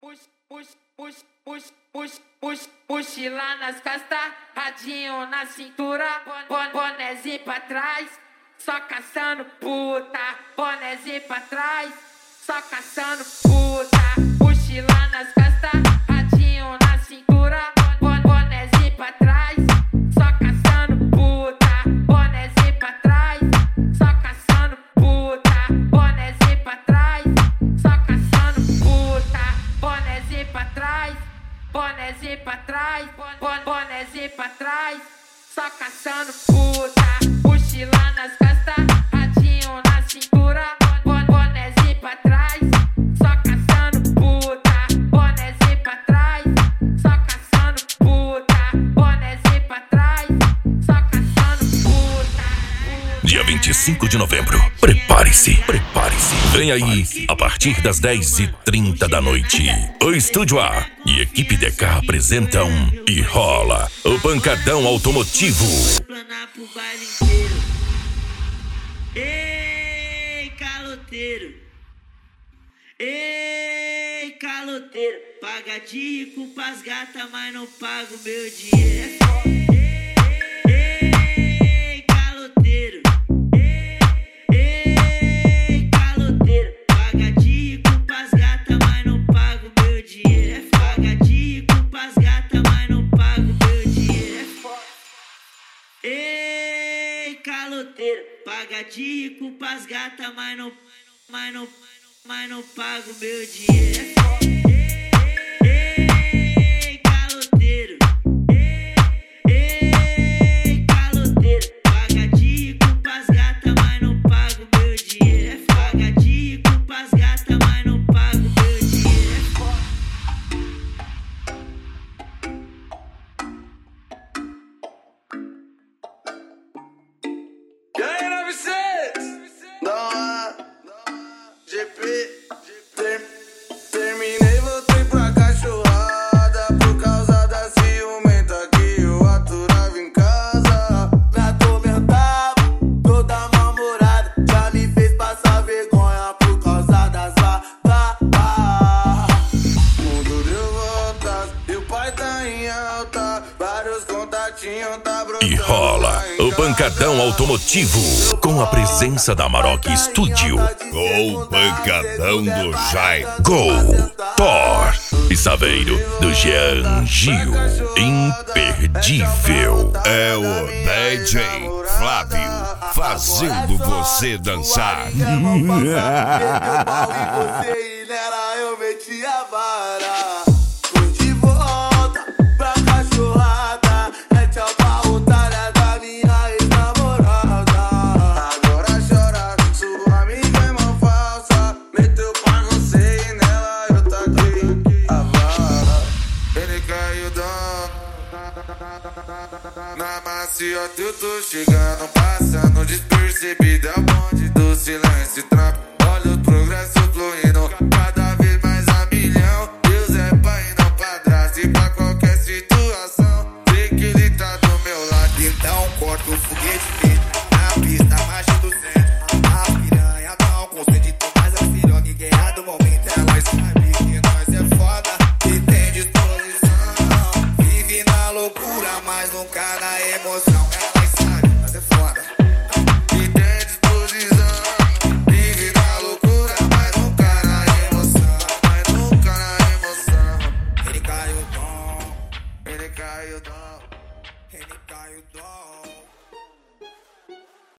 Mochila nas costas, radinho na cintura, bonézinho pra trás, só caçando puta. Bonézinho pra trás, só caçando puta. Mochila nas costas, radinho na cintura, bonézinho pra trás, só caçando puta. Bonézinho pra trás, só caçando puta. Bonézinho pra trás, só caçando puta. Bonézinho pra trás, bonézinho pra trás, bonézinho pra trás, só caçando puta. Mochila nas costas, radinho na cintura, bonézinho pra trás, só caçando puta. Bonézinho pra trás, só caçando puta. Bonézinho pra trás, só caçando puta. Dia 25 de novembro, prepare-se. Vem aí, a partir das 10h30 da noite, o Estúdio A e Equipe DK apresentam E Rola, o Pancadão Automotivo. Planar pro baile inteiro. Ei, caloteiro. Ei, caloteiro. Paga de rico pras gatas, mas não paga o meu dinheiro. Ei, caloteiro. Ei, caloteiro. Paga de rico pras gatas, mas não paga o meu dinheiro. Paga de rico pras gatas, mas não paga o meu dinheiro. Ei, caloteiro. Paga de rico pras gatas, mas não paga o meu dinheiro. Ei, caloteiro. Ei, caloteiro. Paga de rico pras gatas, mas não paga o meu dinheiro. Paga de rico pras gatas, mas não paga o meu dinheiro. E aí, 96? Dá uma GP. Terminei, voltei pra cachorrada por causa da ciumenta que eu aturava em casa. Me atormentava, toda mal-humorada, já me fez passar vergonha por causa das vacas. Mundo deu voltas e o pai tá em alta, vários contatinhos tá brotando. E Rola, o Pancadão Automotivo, com a presença da Amarok Studio. Gol Pancadão do Jai. Gol Thor e Saveiro do Jean Gil. Imperdível. É o DJ Flávio fazendo você dançar. E nela eu meti a vara. Fui de volta pra cachorrada. É tchau pra otária da minha ex-namorada. Agora chora, sua amiga é mó falsa. Meteu pra você e nela eu taquei a vara. Ele caiu na maciota, eu tô chegando, passando despercebido. É o bonde do silêncio, trap. Olha o progresso fluindo, cada vez mais a milhão. Deus é pai e não padrasto, e pra qualquer situação sei que ele tá do meu lado. Então corta o foguete feito na pista, marcha do centro. A piranha tão com sede, mas a piroca guerra do momento. Elas sabem que nós é foda e tem disposição. Vive na loucura, mas nunca na emoção. Elas sabem, nós é foda E tem disposição. Vive na loucura, mas nunca na emoção. Mas nunca na emoção. Ele caiu dom, Ele caiu, dó. ele caiu dom.